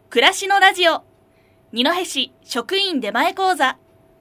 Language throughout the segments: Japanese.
暮らしのラジオ二戸市職員出前講座。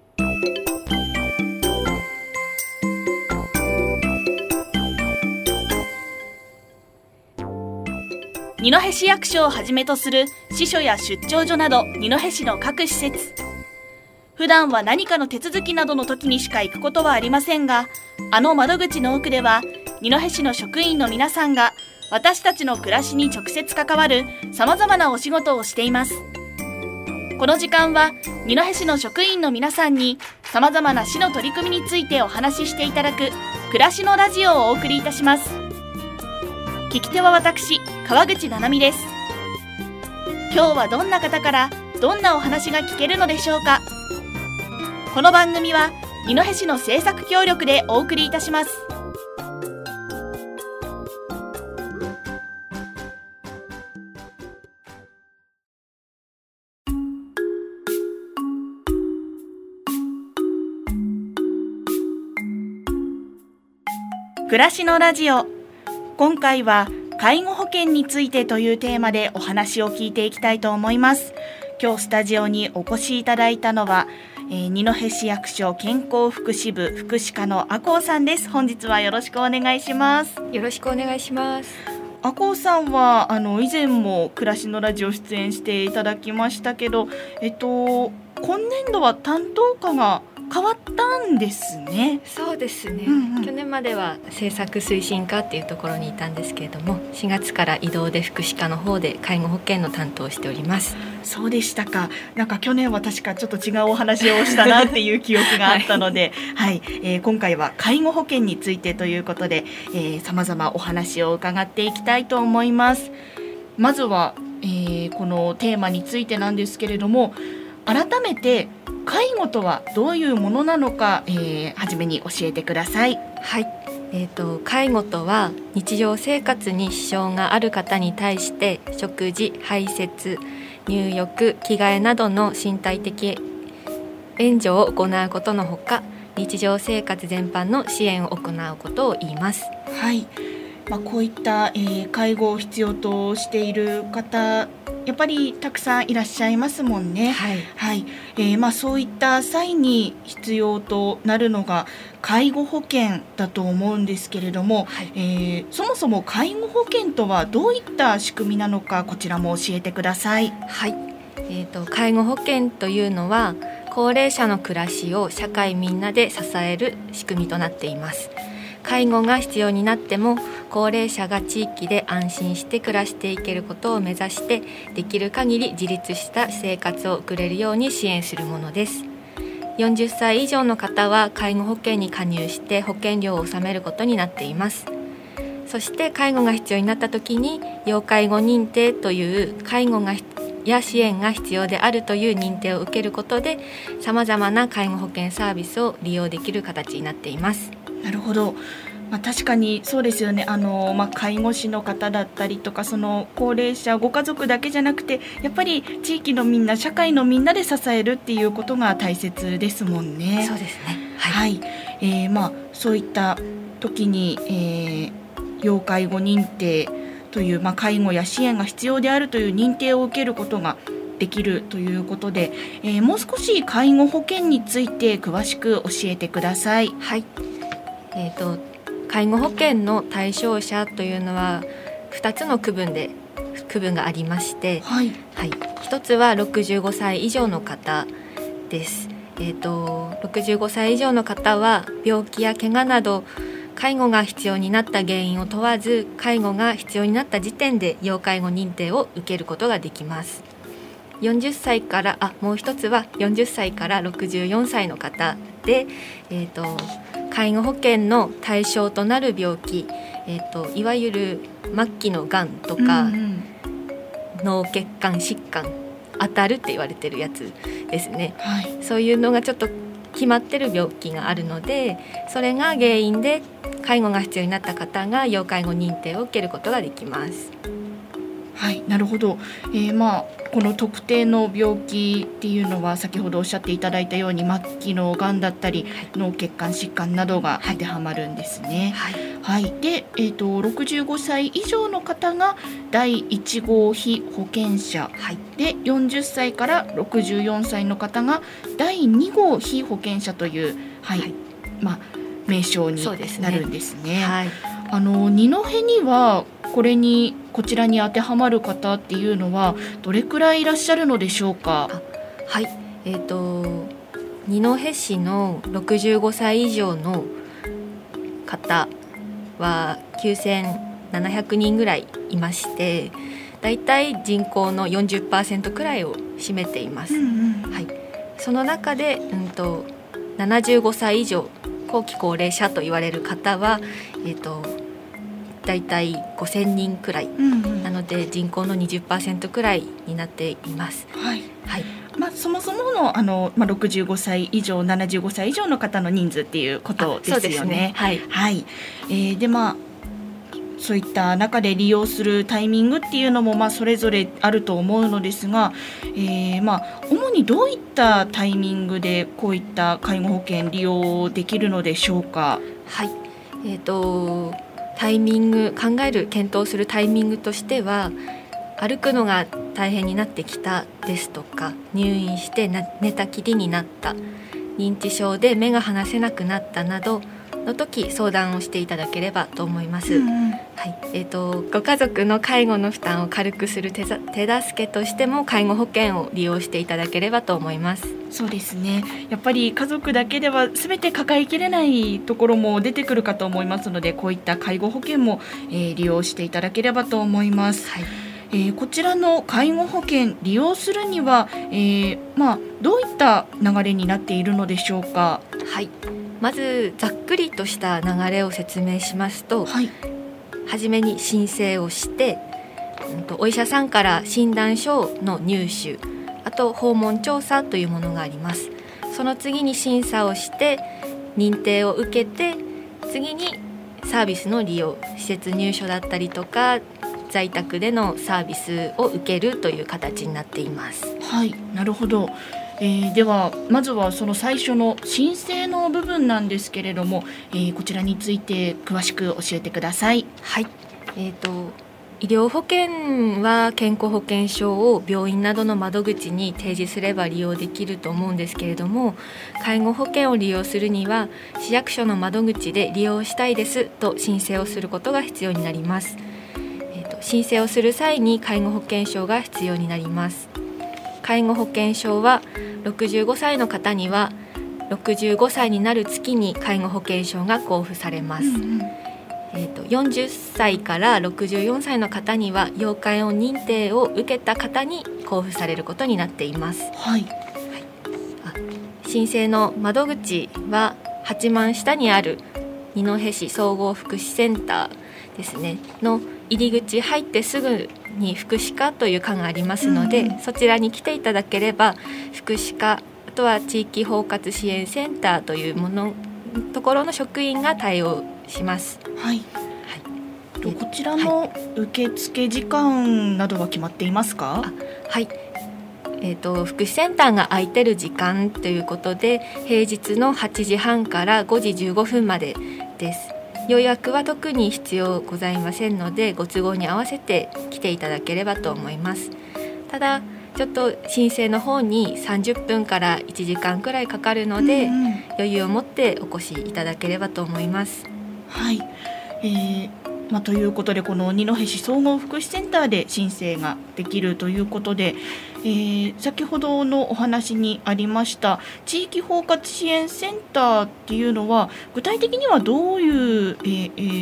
二戸市役所をはじめとする支所や出張所など二戸市の各施設、普段は何かの手続きなどの時にしか行くことはありませんが、あの窓口の奥では二戸市の職員の皆さんが私たちの暮らしに直接関わるさまざまなお仕事をしています。この時間は二戸市の職員の皆さんにさまざまな市の取り組みについてお話ししていただく暮らしのラジオをお送りいたします。聞き手は私、川口七海です。今日はどんな方からどんなお話が聞けるのでしょうか。この番組は二戸市の制作協力でお送りいたします。暮らしのラジオ、今回は介護保険についてというテーマでお話を聞いていきたいと思います。今日スタジオにお越しいただいたのは、二戸市役所健康福祉部福祉課の阿光さんです。本日はよろしくお願いします。 よろしくお願いします。 阿光さんは以前も暮らしのラジオ出演していただきましたけど、今年度は担当課が変わったんですね。 そうですね、去年までは政策推進課っていうところにいたんですけれども、4月から異動で福祉課の方で介護保険の担当をしております。 そうでしたか。なんか去年は確かちょっと違うお話をしたなっていう記憶があったので、今回は介護保険についてということで、様々お話を伺っていきたいと思います。まずは、このテーマについてなんですけれども、改めて介護とはどういうものなのか、初めに教えてください。 はい、介護とは日常生活に支障がある方に対して食事、排泄、入浴、着替えなどの身体的援助を行うことのほか、日常生活全般の支援を行うことを言います。 はい、こういった、介護を必要としている方、やっぱりたくさんいらっしゃいますもんね。そういった際に必要となるのが介護保険だと思うんですけれども、そもそも介護保険とはどういった仕組みなのか、こちらも教えてください。 はい、介護保険というのは高齢者の暮らしを社会みんなで支える仕組みとなっています。介護が必要になっても高齢者が地域で安心して暮らしていけることを目指して、できる限り自立した生活を送れるように支援するものです。40歳以上の方は介護保険に加入して保険料を納めることになっています。そして介護が必要になった時に要介護認定という介護や支援が必要であるという認定を受けることで、さまざまな介護保険サービスを利用できる形になっています。 なるほど。確かにそうですよね。介護士の方だったりとか、その高齢者ご家族だけじゃなくて、やっぱり地域のみんな、社会のみんなで支えるっていうことが大切ですもんね。 そうですね。 そういった時に、要介護認定という、介護や支援が必要であるという認定を受けることができるということで、もう少し介護保険について詳しく教えてください。 はい、介護保険の対象者というのは2つの区分がありまして、1つは65歳以上の方です。65歳以上の方は病気や怪我など介護が必要になった原因を問わず、介護が必要になった時点で要介護認定を受けることができます。40歳からもう一つは40歳から64歳の方で、介護保険の対象となる病気、いわゆる末期のがんとか、脳血管疾患当たるって言われてるやつですね。そういうのがちょっと決まってる病気があるので、それが原因で介護が必要になった方が要介護認定を受けることができます。 はい、なるほど。この特定の病気っていうのは先ほどおっしゃっていただいたように末期のがんだったり脳血管疾患などが当てはまるんですね。はい、で、65歳以上の方が第1号被保険者、で40歳から64歳の方が第2号被保険者という、名称になるんですね。二戸にはこちらに当てはまる方っていうのはどれくらいいらっしゃるのでしょうか。 はい、二戸市の65歳以上の方は9700人ぐらいいまして、だいたい人口の 40% くらいを占めています。その中で、75歳以上後期高齢者と言われる方は、だいたい5000人くらい、なので人口の 20% くらいになっています。 そもそもの、65歳以上75歳以上の方の人数っていうことですよね。でそういった中で利用するタイミングっていうのもそれぞれあると思うのですが、主にどういったタイミングでこういった介護保険利用できるのでしょうか。 タイミング検討するタイミングとしては、歩くのが大変になってきたですとか、入院して寝たきりになった、認知症で目が離せなくなったなどの時相談をしていただければと思います。ご家族の介護の負担を軽くする手助けとしても介護保険を利用していただければと思います。 そうですね、やっぱり家族だけでは全て抱えきれないところも出てくるかと思いますので、こういった介護保険も、利用していただければと思います。こちらの介護保険利用するには、どういった流れになっているのでしょうか。 まずざっくりとした流れを説明しますと、はじめに申請をして、お医者さんから診断書の入手、あと訪問調査というものがあります。その次に審査をして認定を受けて、次にサービスの利用、施設入所だったりとか在宅でのサービスを受けるという形になっています。 なるほど。ではまずはその最初の申請の部分なんですけれども、こちらについて詳しく教えてください。 医療保険は健康保険証を病院などの窓口に提示すれば利用できると思うんですけれども、介護保険を利用するには市役所の窓口で利用したいですと申請をすることが必要になります。申請をする際に介護保険証が必要になります。介護保険証は65歳の方には65歳になる月に介護保険証が交付されます。40歳から64歳の方には要介護認定を受けた方に交付されることになっています。申請の窓口は八幡下にある二戸市総合福祉センターですねの入り口入ってすぐに福祉課という課がありますので、そちらに来ていただければ福祉課、あとは地域包括支援センターというところの職員が対応します。 こちらの受付時間などは決まっていますか？ 福祉センターが空いてる時間ということで、平日の8時半から5時15分までです。予約は特に必要ございませんので、ご都合に合わせて来ていただければと思います。ただちょっと申請の方に30分から1時間くらいかかるので、余裕を持ってお越しいただければと思います。 ということで、この二戸市総合福祉センターで申請ができるということで、先ほどのお話にありました地域包括支援センターっていうのは具体的にはどういう、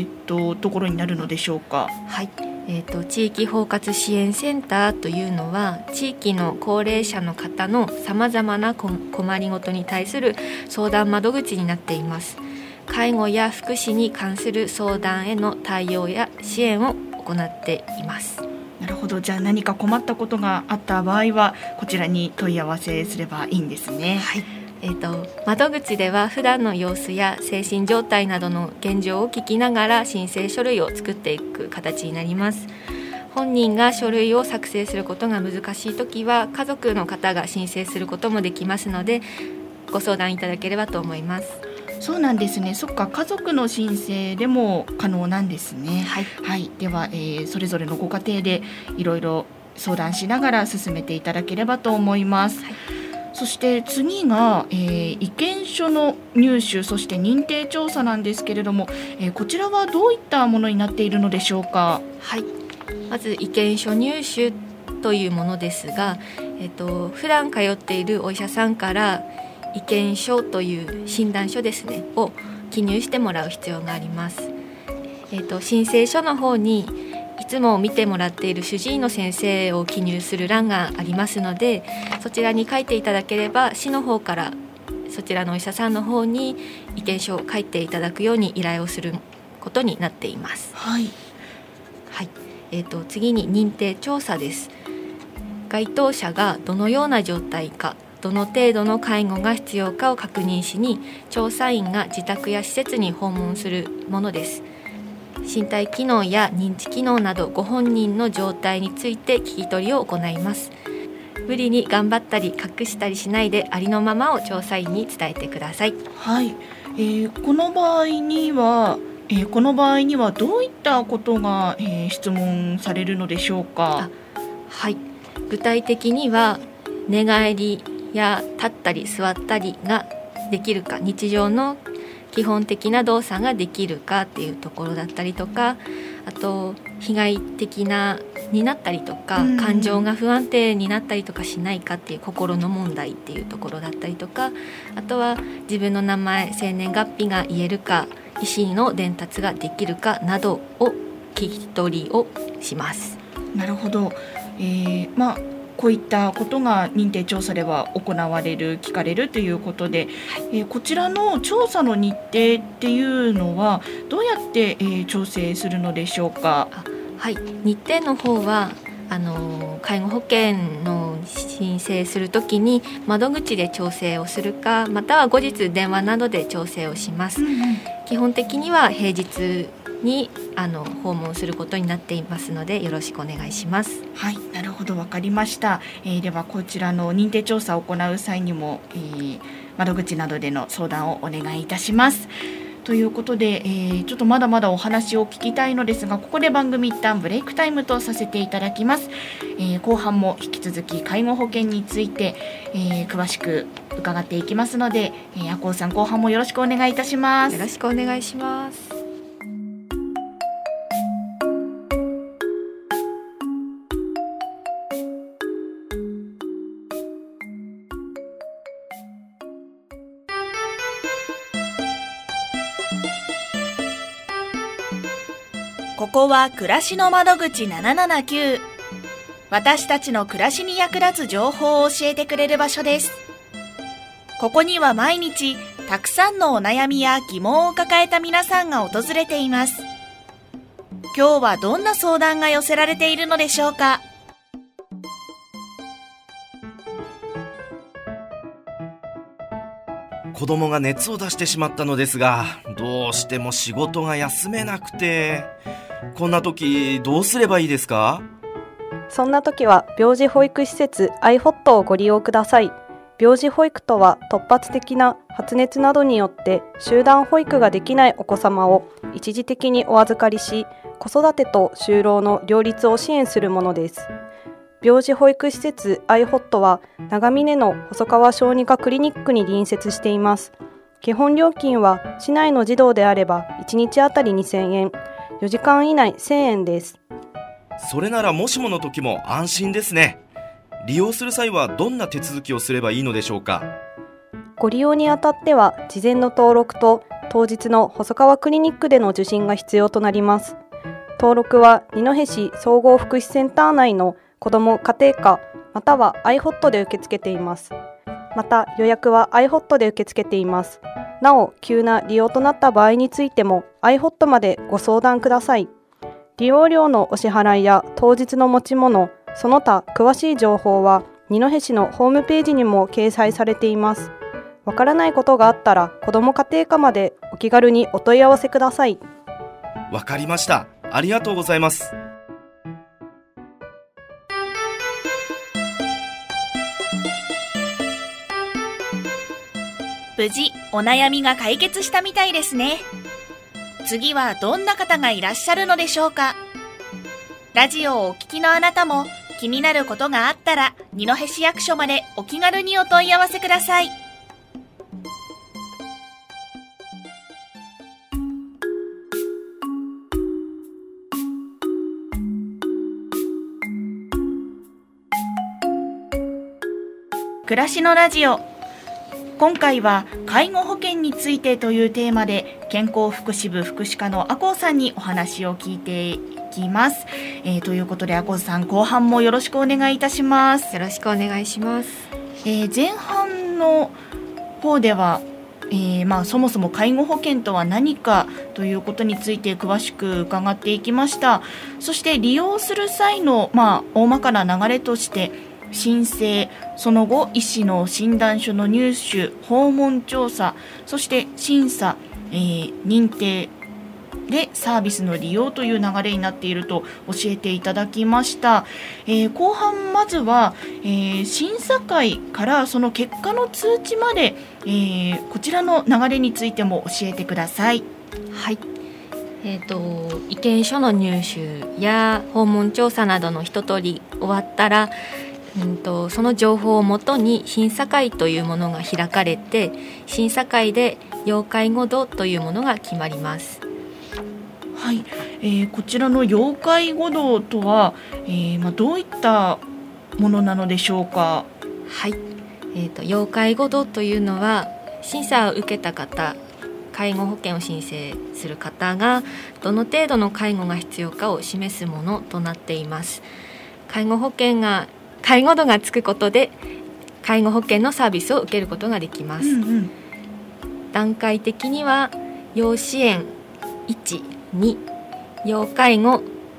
ところになるのでしょうか？ 地域包括支援センターというのは地域の高齢者の方のさまざまな困りごとに対する相談窓口になっています。介護や福祉に関する相談への対応や支援を行っています。 なるほど。じゃあ何か困ったことがあった場合はこちらに問い合わせすればいいんですね。 窓口では普段の様子や精神状態などの現状を聞きながら申請書類を作っていく形になります。 本人が書類を作成することが難しいときは家族の方が申請することもできますので、ご相談いただければと思います。 そうなんですね。そっか、家族の申請でも可能なんですね。 はい、 はい、では、それぞれのご家庭でいろいろ相談しながら進めていただければと思います。はい、そして次が、意見書の入手、そして認定調査なんですけれども、こちらはどういったものになっているのでしょうか。 はい、まず意見書入手というものですが、普段通っているお医者さんから意見書という診断書ですねを記入してもらう必要があります。申請書の方にいつも見てもらっている主治医の先生を記入する欄がありますので、そちらに書いていただければ市の方からそちらのお医者さんの方に意見書を書いていただくように依頼をすることになっています。 はい、 はい、次に認定調査です。該当者がどのような状態か、どの程度の介護が必要かを確認しに、調査員が自宅や施設に訪問するものです。身体機能や認知機能などご本人の状態について聞き取りを行います。無理に頑張ったり隠したりしないで、ありのままを調査員に伝えてください。 はい、この場合にはどういったことが、質問されるのでしょうか。 はい、具体的には寝返りや立ったり座ったりができるか、日常の基本的な動作ができるかっていうところだったりとか、あと被害的なになったりとか、感情が不安定になったりとかしないかっていう心の問題っていうところだったりとか、あとは自分の名前、生年月日が言えるか、医師の伝達ができるかなどを聞き取りをします。 なるほど。こういったことが認定調査では行われる、聞かれるということで、こちらの調査の日程っていうのはどうやって、調整するのでしょうか。 はい、日程の方は介護保険の申請するときに窓口で調整をするか、または後日電話などで調整をします。基本的には平日に訪問することになっていますので、よろしくお願いします。 はい、なるほど、わかりました。ではこちらの認定調査を行う際にも、窓口などでの相談をお願いいたします。ということで、ちょっとまだまだお話を聞きたいのですが、ここで番組一旦ブレイクタイムとさせていただきます。後半も引き続き介護保険について、詳しく伺っていきますので、あこうさん、後半もよろしくお願いいたします。 よろしくお願いします。 ここは暮らしの窓口779。私たちの暮らしに役立つ情報を教えてくれる場所です。ここには毎日たくさんのお悩みや疑問を抱えた皆さんが訪れています。今日はどんな相談が寄せられているのでしょうか。 子供が熱を出してしまったのですが、どうしても仕事が休めなくて、こんな時どうすればいいですか？ そんな時は病児保育施設 iHot をご利用ください。病児保育とは突発的な発熱などによって集団保育ができないお子様を一時的にお預かりし、子育てと就労の両立を支援するものです。病児保育施設 iHot は長峰の細川小児科クリニックに隣接しています。基本料金は市内の児童であれば1日あたり2000円、4時間以内1000円です。 それならもしもの時も安心ですね。利用する際はどんな手続きをすればいいのでしょうか？ ご利用にあたっては事前の登録と当日の細川クリニックでの受診が必要となります。登録は二戸市総合福祉センター内の子ども家庭科または iHot で受け付けています。また予約は iHot で受け付けています。なお急な利用となった場合についても iHot までご相談ください。利用料のお支払いや当日の持ち物、その他詳しい情報は二戸市のホームページにも掲載されています。わからないことがあったら子ども家庭科までお気軽にお問い合わせください。 わかりました。ありがとうございます。 無事お悩みが解決したみたいですね。次はどんな方がいらっしゃるのでしょうか。ラジオをお聞きのあなたも気になることがあったら二戸市役所までお気軽にお問い合わせください。暮らしのラジオ、今回は介護保険についてというテーマで健康福祉部福祉課の阿光さんにお話を聞いていきます。ということで阿光さん、後半もよろしくお願いいたします。 よろしくお願いします。 前半の方では、そもそも介護保険とは何かということについて詳しく伺っていきました。そして利用する際の、大まかな流れとして申請、その後医師の診断書の入手、訪問調査、そして審査、認定でサービスの利用という流れになっていると教えていただきました。後半まずは、審査会からその結果の通知まで、こちらの流れについても教えてください。 はい、意見書の入手や訪問調査などの一通り終わったら、その情報をもとに審査会というものが開かれて、審査会で要介護度というものが決まります。 はい、こちらの要介護度とは、どういったものなのでしょうか。 はい、要介護度というのは審査を受けた方、介護保険を申請する方がどの程度の介護が必要かを示すものとなっています。介護度がつくことで介護保険のサービスを受けることができます。段階的には要支援1、2、要介護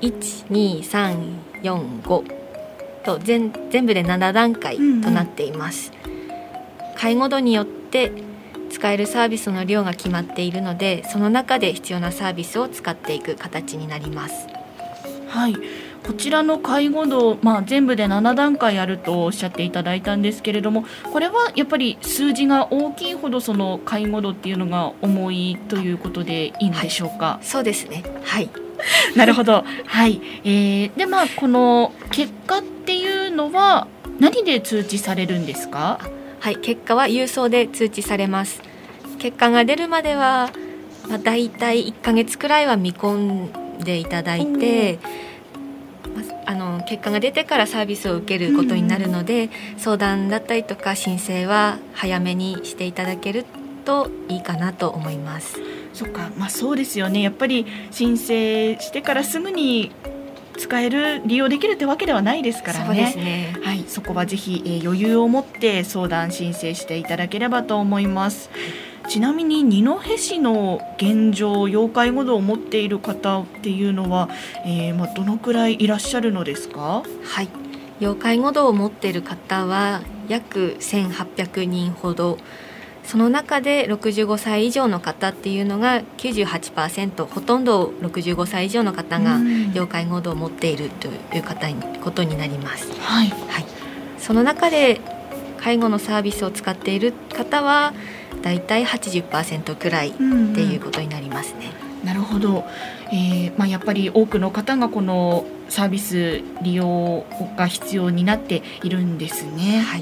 1、2、3、4、5と全部で7段階となっています。介護度によって使えるサービスの量が決まっているので、その中で必要なサービスを使っていく形になります。 はい、こちらの介護度、全部で7段階あるとおっしゃっていただいたんですけれども、これはやっぱり数字が大きいほどその介護度っていうのが重いということでいいのでしょうか。 はい、そうですね。はい、 なるほど。はい、でこの結果っていうのは何で通知されるんですか。 はい、結果は郵送で通知されます。結果が出るまでは、だいたい1ヶ月くらいは見込んでいただいて、結果が出てからサービスを受けることになるので、相談だったりとか申請は早めにしていただけるといいかなと思います。 そっか、そうですよね。やっぱり申請してからすぐに使える、利用できるってわけではないですからね。 そうですね。 はい、そこはぜひ、余裕を持って相談申請していただければと思います。ちなみに二戸市の現状、要介護度を持っている方っていうのは、どのくらいいらっしゃるのですか。 はい、要介護度を持っている方は約1800人ほど、その中で65歳以上の方っていうのが 98%、ほとんど65歳以上の方が要介護度を持っているということになります。 はいはい、その中で介護のサービスを使っている方はだいたい 80% くらいっていうことになりますね。 なるほど。やっぱり多くの方がこのサービス利用が必要になっているんですね。 はい、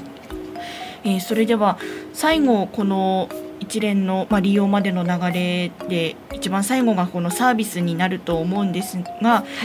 それでは最後、この一連の、利用までの流れで一番最後がこのサービスになると思うんですが、はい、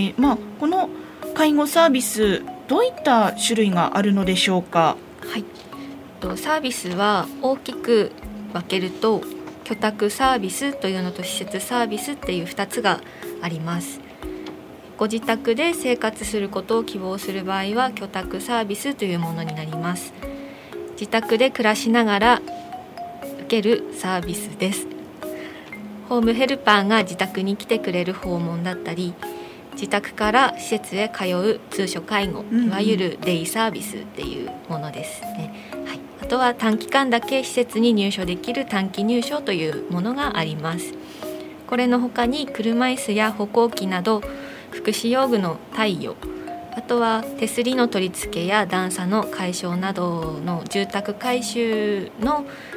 この介護サービス、どういった種類があるのでしょうか。 はい、サービスは大きく分けると居宅サービスというのと施設サービスっていう2つがあります。ご自宅で生活することを希望する場合は居宅サービスというものになります。自宅で暮らしながら受けるサービスです。ホームヘルパーが自宅に来てくれる訪問だったり、自宅から施設へ通う通所介護、いわゆるデイサービスっていうものですね。はい、あとは短期間だけ施設に入所できる短期入所というものがあります。これの他に車椅子や歩行器など福祉用具の貸与、あとは手すりの取り付けや段差の解消などの住宅改修の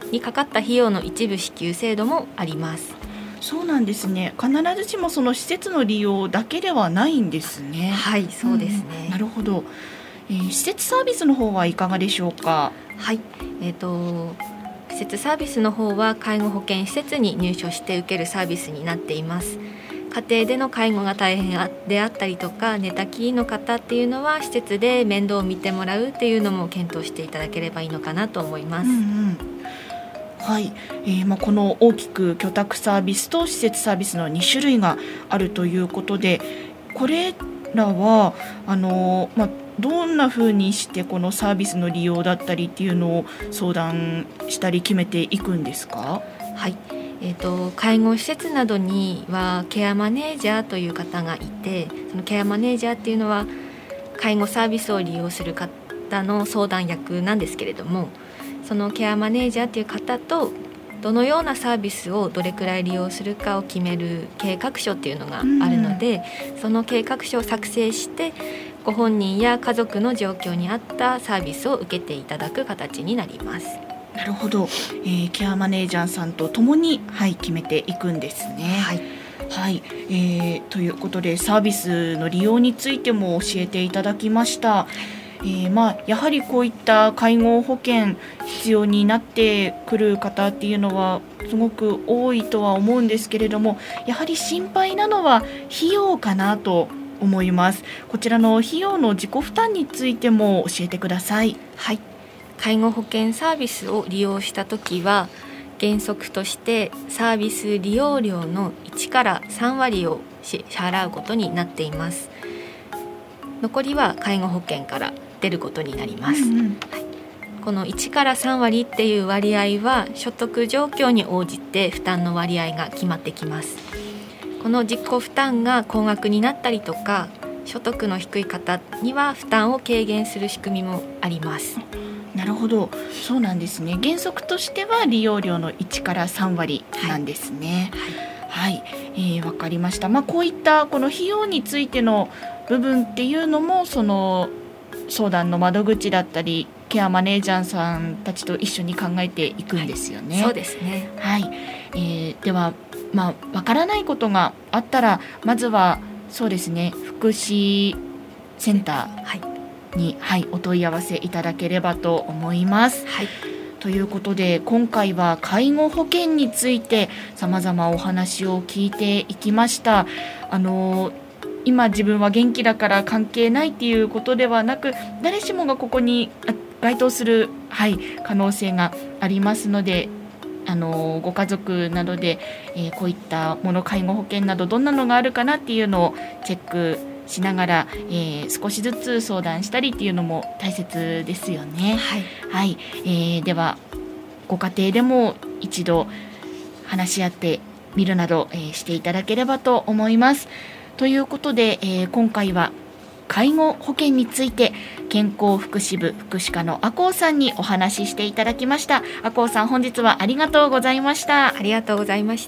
にかかった費用の一部支給制度もあります。 そうなんですね。必ずしもその施設の利用だけではないんですね。 はい、そうですね。 なるほど。施設サービスの方はいかがでしょうか。 はい、施設サービスの方は介護保険施設に入所して受けるサービスになっています。家庭での介護が大変であったりとか、寝たきりの方っていうのは施設で面倒を見てもらうっていうのも検討していただければいいのかなと思います。 はい、この大きく居宅サービスと施設サービスの2種類があるということで、これらはどんな風にしてこのサービスの利用だったりっていうのを相談したり決めていくんですか。 はい、介護施設などにはケアマネージャーという方がいて、そのケアマネージャーっていうのは介護サービスを利用する方の相談役なんですけれども、そのケアマネージャーという方とどのようなサービスをどれくらい利用するかを決める計画書っていうのがあるので、その計画書を作成してご本人や家族の状況に合ったサービスを受けていただく形になります。 なるほど。ケアマネージャーさんとともに、決めていくんですね。ということでサービスの利用についても教えていただきました。やはりこういった介護保険必要になってくる方っていうのはすごく多いとは思うんですけれども、やはり心配なのは費用かなと思います。こちらの費用の自己負担についても教えてください。 はい、介護保険サービスを利用したときは原則としてサービス利用料の1から3割を支払うことになっています。残りは介護保険から出ることになります。この1から3割っていう割合は所得状況に応じて負担の割合が決まってきます。この自己負担が高額になったりとか、所得の低い方には負担を軽減する仕組みもあります。 なるほど、そうなんですね。原則としては利用料の1から3割なんですね。わかりました。こういったこの費用についての部分っていうのもその相談の窓口だったりケアマネージャーさんたちと一緒に考えていくんですよね。 そうですね。 ではわからないことがあったらまずはそうですね、福祉センターに、お問い合わせいただければと思います。ということで今回は介護保険について様々お話を聞いていきました。今自分は元気だから関係ないっていうことではなく、誰しもがここに該当する、可能性がありますので、ご家族などで、こういったもの介護保険などどんなのがあるかなっていうのをチェックしながら、少しずつ相談したりっていうのも大切ですよね。ではご家庭でも一度話し合ってみるなど、していただければと思います。ということで、今回は介護保険について健康福祉部福祉課の阿光さんにお話ししていただきました。阿光さん、本日はありがとうございました。 ありがとうございました。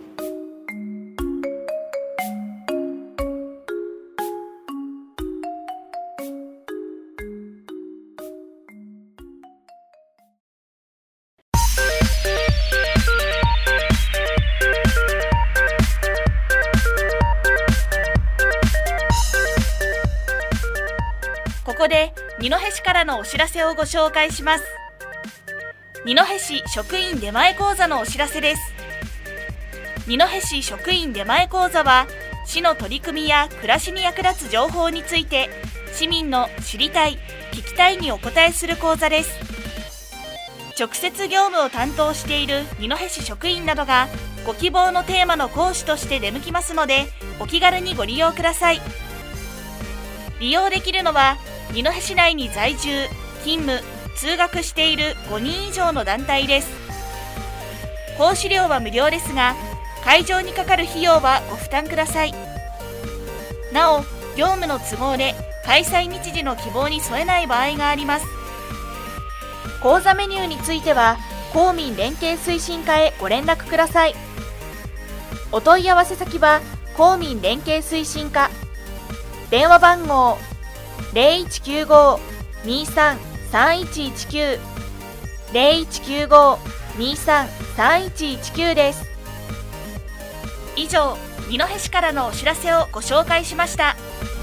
ここで二戸市からのお知らせをご紹介します。二戸市職員出前講座のお知らせです。二戸市職員出前講座は、市の取り組みや暮らしに役立つ情報について市民の知りたい聞きたいにお答えする講座です。直接業務を担当している二戸市職員などがご希望のテーマの講師として出向きますので、お気軽にご利用ください。利用できるのは二戸市内に在住、勤務、通学している5人以上の団体です。講師料は無料ですが、会場にかかる費用はご負担ください。なお、業務の都合で開催日時の希望に添えない場合があります。講座メニューについては公民連携推進課へご連絡ください。お問い合わせ先は公民連携推進課、電話番号 0195-23-3119 0195-23-3119です。以上、二戸市からのお知らせをご紹介しました。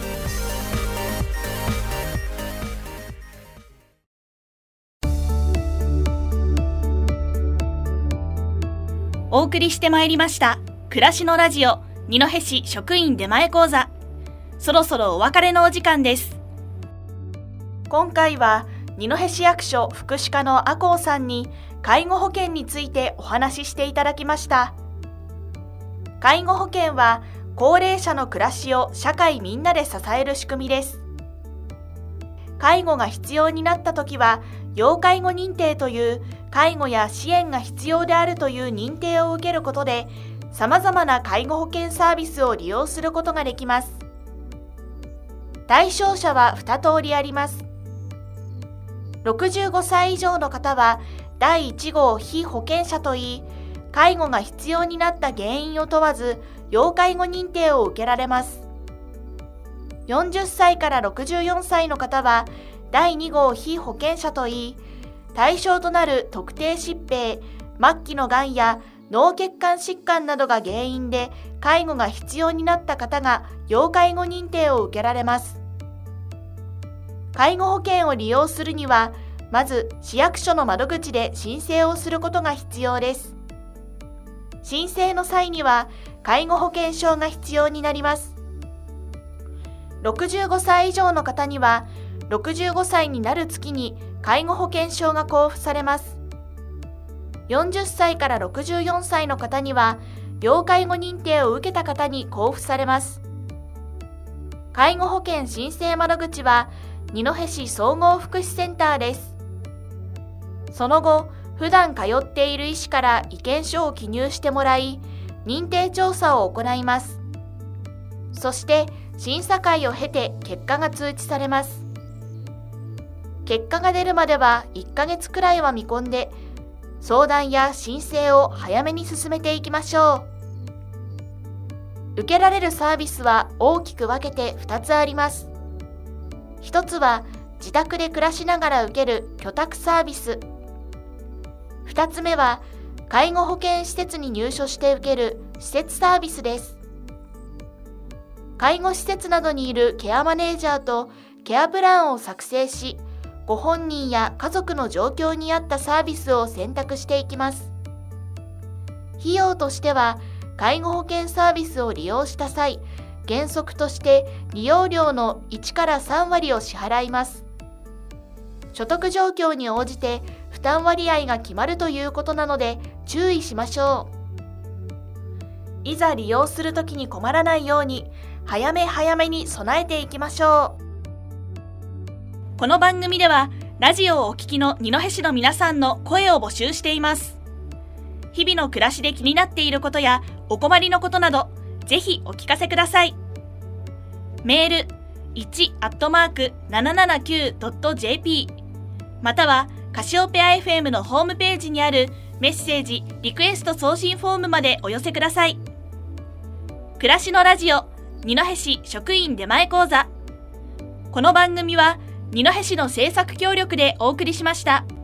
お送りしてまいりました暮らしのラジオ二戸市職員出前講座。そろそろお別れのお時間です。今回は二戸市役所福祉課の阿光さんに介護保険についてお話ししていただきました。介護保険は高齢者の暮らしを社会みんなで支える仕組みです。介護が必要になったときは要介護認定という介護や支援が必要であるという認定を受けることで、さまざまな介護保険サービスを利用することができます。対象者は2通りあります。65歳以上の方は第1号被保険者といい、介護が必要になった原因を問わず要介護認定を受けられます。40歳から64歳の方は第2号被保険者といい、対象となる特定疾病、末期のがんや脳血管疾患などが原因で介護が必要になった方が要介護認定を受けられます。介護保険を利用するには、まず市役所の窓口で申請をすることが必要です。申請の際には介護保険証が必要になります。65歳以上の方には65歳になる月に介護保険証が交付されます。40歳から64歳の方には要介護認定を受けた方に交付されます。介護保険申請窓口は二戸市総合福祉センターです。その後、普段通っている医師から意見書を記入してもらい、認定調査を行います。そして審査会を経て結果が通知されます。結果が出るまでは1ヶ月くらいは見込んで、相談や申請を早めに進めていきましょう。受けられるサービスは大きく分けて2つあります。1つは自宅で暮らしながら受ける居宅サービス。2つ目は介護保険施設に入所して受ける施設サービスです。介護施設などにいるケアマネージャーとケアプランを作成し、ご本人や家族の状況に合ったサービスを選択していきます。費用としては、介護保険サービスを利用した際、原則として利用料の1から3割を支払います。所得状況に応じて負担割合が決まるということなので注意しましょう。いざ利用するときに困らないように、早め早めに備えていきましょう。この番組ではラジオをお聞きの二戸市の皆さんの声を募集しています。日々の暮らしで気になっていることやお困りのことなど、ぜひお聞かせください。メール 1@779.jp またはカシオペア FM のホームページにあるメッセージリクエスト送信フォームまでお寄せください。暮らしのラジオ二戸市職員出前講座。この番組は二戸市の制作協力でお送りしました。